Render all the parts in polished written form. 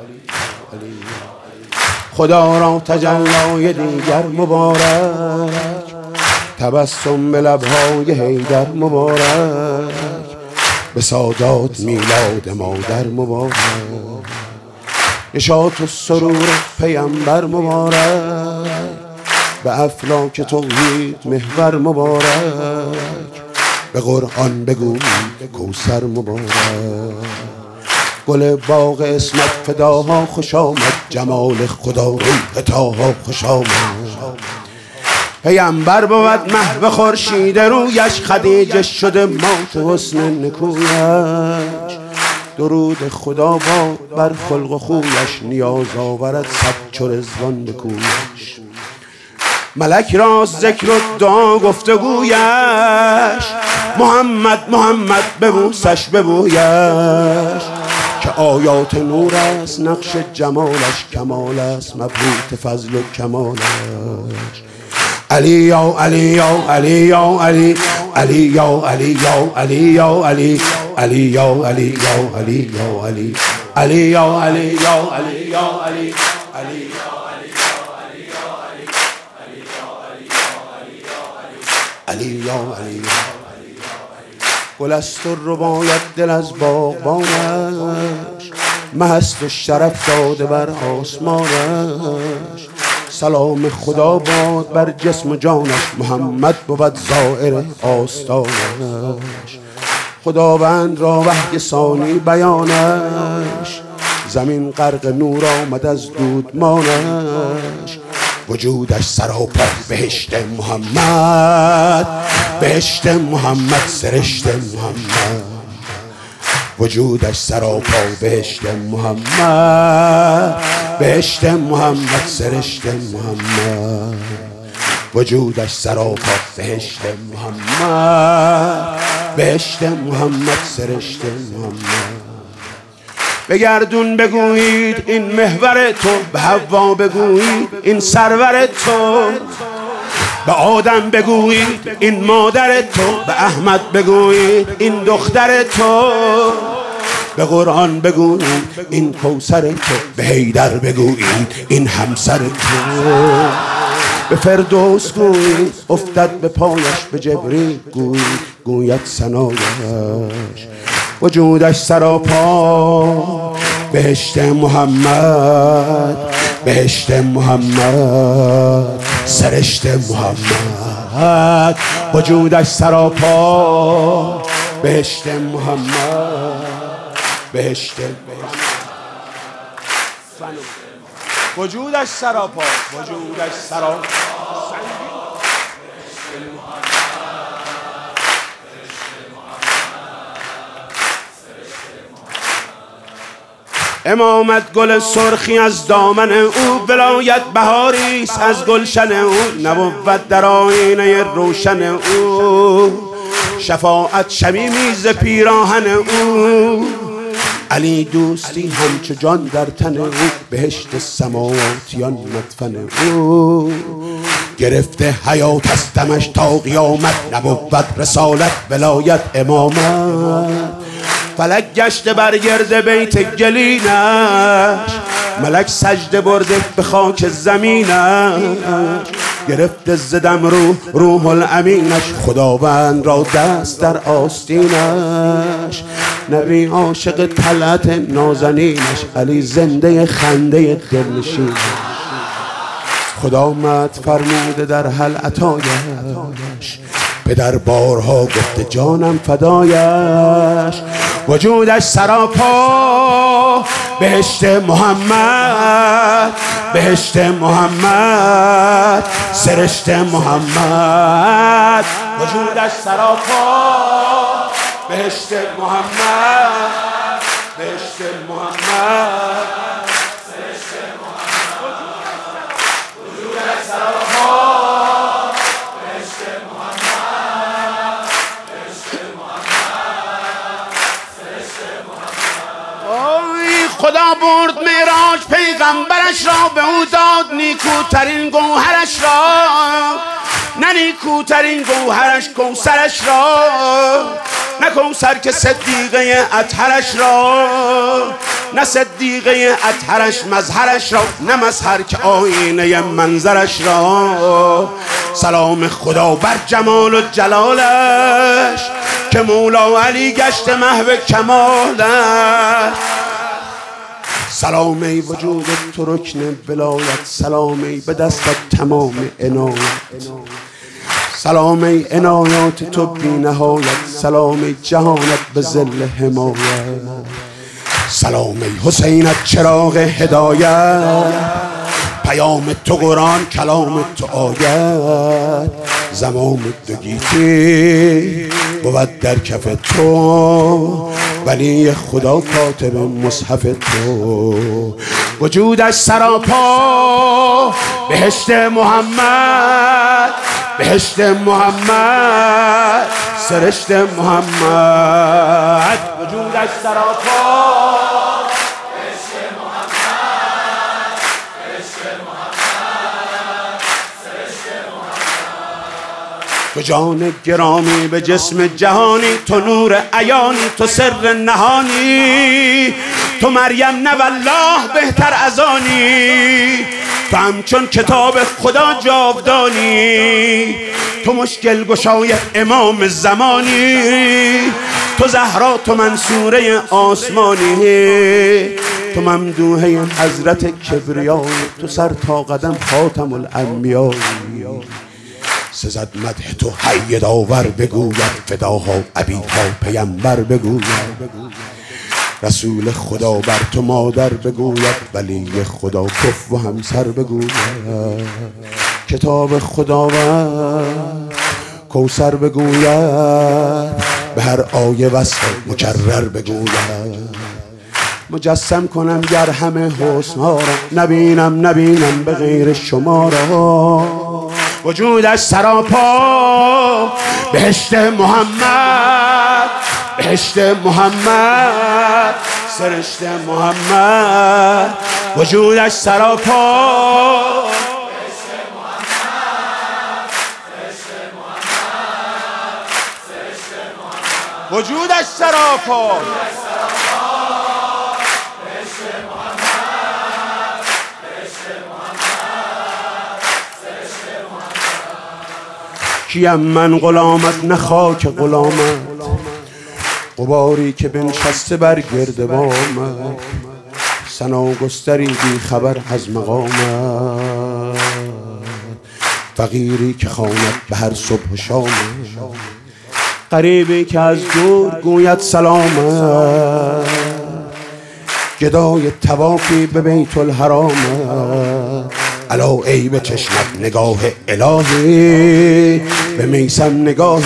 خدا را تجلای دیگر مبارک، تبسم به لبهای حیدر مبارک، به سادات میلاد مادر مبارک، نشاط و سرور پیامبر مبارک، به افلاک توحید محور مبارک، به قرآن بگویید کوثر مبارک. گل باغ اسمت فداها خوش آمد، جمال خدا روحتاها خوش آمد. پیامبر بود محو خورشید رویش، خدیجه شده مات حسن نکویش. درود خدا باد بر خلق و خویش، نیاز آورد صد چو رضوان به کویش. ملک را ذکر و دعا گفتگویش، محمد محمد ببوسش ببویش. که آیات نور است نقش جمالش، کمال است مبهوت فضل و کمالش. علی یا علی یا علی یا علی، علی یا علی یا علی یا علی، علی یا علی یا علی یا علی، علی یا علی یا علی یا علی، علی علی یا علی. گل است و رباید دل از باغبانش، مست و شرف داده بر آسمانش. سلام خدا باد بر جسم و جانش، محمد بود زائر آستانش. خداوند را وحی ثانی بیانش، زمین غرق نور آمد از دودمانش. وجودش سراپا بهشت محمد، بهشت محمد سرشت محمد. وجودش سراپا بهشت محمد، بهشت محمد سرشت محمد. وجودش سراپا بهشت محمد، بهشت محمد سرشت محمد. بگردون بگویید این محور تو، به حوا بگویید این سرور تو، به آدم بگویید این مادر تو، به احمد بگویید این دختر تو، به قرآن بگویید این کوثر تو، به حیدر بگویید این همسر تو. به فردوس گویید افتد به پایش، به جبریل گویید گوید ثنایش. وجودش سراپا بهشت محمد، بهشت محمد سرشت محمد. وجودش سراپا بهشت محمد، بهشت وجودش سراپا، وجودش سراپا. امامت گل سرخی از دامن او، ولایت بهاریست از گلشن او. نبوت در آینه روشن او، شفاعت شمیمی ز پیراهن او. علی دوستی همچو جان در تن او، بهشت سماواتیان مدفن او. گرفته حیات از دمش تا قیامت، نبوت رسالت ولایت امامت. فلک گشته بر گرد بیت گلینش، ملک سجده برده به خاک زمینش. گرفته زدم روح الامینش، خداوند را دست در آستینش. نبی عاشق طلعت نازنینش، علی زنده خنده دلنشینش. خدا آمد فرموده در حل عطایش، به دربارها گفته جانم فدایش. وجودش سراپا بهشت محمد، بهشت محمد سرشت محمد. وجودش سراپا بهشت محمد، بهشت محمد سرشت محمد. وجودش سراپا بهشت محمد، بهشت محمد سرشت محمد. خدا برد معراج پیغمبرش را، به او داد نیکوترین گوهرش را. نه نیکوترین گوهرش کوثرش را. نه کوثر که صدیقه اطهرش را، نه صدیقه اطهرش مظهرش را، نه مظهر که آینه منظرش را. سلام خدا بر جمال و جلالش که مولا علی گشت محو کمالش. سلام ای وجود تو رکن ولایت، سلام ای به دستت تمام عنایت، سلام ای عنایات تو بی نهایت، سلام ای جهانت به ظل حمایت، سلام ای حسینت چراغ هدایت، پیام تو قرآن کلام تو آیت، زمام دو گیتی بود در کف تو، ولی خدا کاتب مصحف تو. وجودش سراپا بهشت محمد، بهشت محمد، سرشت محمد. وجودش سراپا بهشت محمد، بهشت محمد، سرشت محمد. تو جان گرامی به جسم جهانی، تو نور عیانی، تو سر نهانی، تو مریم نه والله بهتر از آنی، تو همچون کتاب خدا جاودانی، تو مشکل گشای امام زمانی، تو زهرا، تو منصوره آسمانی، تو ممدوحه حضرت کبریایی، تو سر تا قدم خاتم الانبیایی. سزد مدح تو حی داور بگوید، فداها ابیها پیمبر بگوید، رسول خدا بر تو مادر بگوید، ولی خدا کف و همسر بگوید، کتاب خدا و کوثر بگوید، به هر آیه وصف مکرر بگوید. مجسم کنم گر همه حسنها را، نبینم به غیر شما را. وجودش سراپا بهشت محمد، بهشت محمد، سرشت محمد. وجودش سراپا بهشت محمد، بهشت محمد، سرشت محمد. وجودش سراپا کیم من غلامت نه خاک غلامت، غباری که بنشسته بر گردبامت، ثنا گستری بی خبر از مقامت، فقیری که خواند به هر صبح و شامت، غریبی که از دور گوید سلامت، گدای طوافی به بیت الحرامت، علا ای به چشمت نگاه الهی، به میسم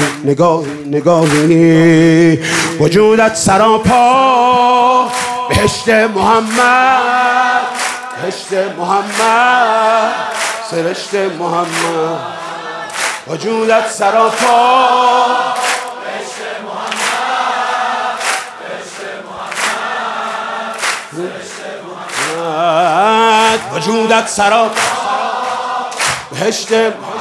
نگاهی. وجودت سراپا بهشت محمد، بهشت محمد، سرشت محمد. وجودت سراپا بهشت محمد، بهشت محمد، سرشت محمد. وجودت سراپا بهشت